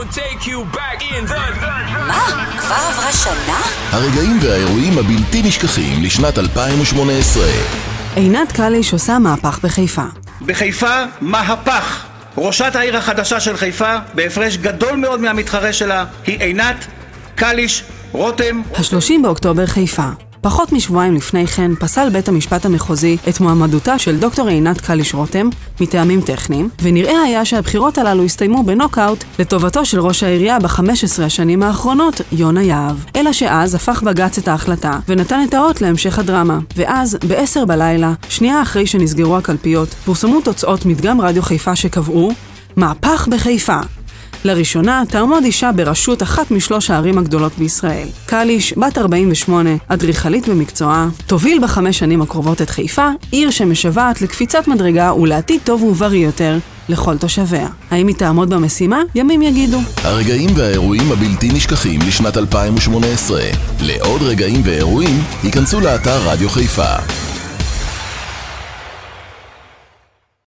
מה? כבר עברה שנה? הרגעים והאירועים הבלתי נשכחים לשנת 2018. עינת קליש עושה מהפך בחיפה. בחיפה מהפך. ראשת העיר החדשה של חיפה, בהפרש גדול מאוד מהמתחרה שלה, היא עינת קליש רותם. ה-30 באוקטובר חיפה. פחות משבועיים לפני כן פסל בית המשפט המחוזי את מועמדותה של דוקטור עינת קליש רותם מטעמים טכניים, ונראה היה שהבחירות הללו הסתיימו בנוקאוט לטובתו של ראש העירייה ב-15 השנים האחרונות, יונה יהב. אלא שאז הפך בג"ץ את ההחלטה ונתן את האות להמשך הדרמה. ואז ב-10 בלילה, שנייה אחרי שנסגרו הקלפיות, פורסמו תוצאות מדגם רדיו חיפה שקבעו מהפך בחיפה. לראשונה תעמוד אישה בראשות אחת משלוש הערים הגדולות בישראל. קליש, בת 48, אדריכלית במקצועה, תוביל ב5 שנים הקרובות את חיפה, עיר שמשוועת לקפיצת מדרגה ולעתיד טוב ובריא יותר לכל תושביה. האם היא תעמוד במשימה? ימים יגידו. הרגעים והאירועים הבלתי נשכחים לשנת 2018. לעוד רגעים ואירועים, היכנסו לאתר רדיו חיפה.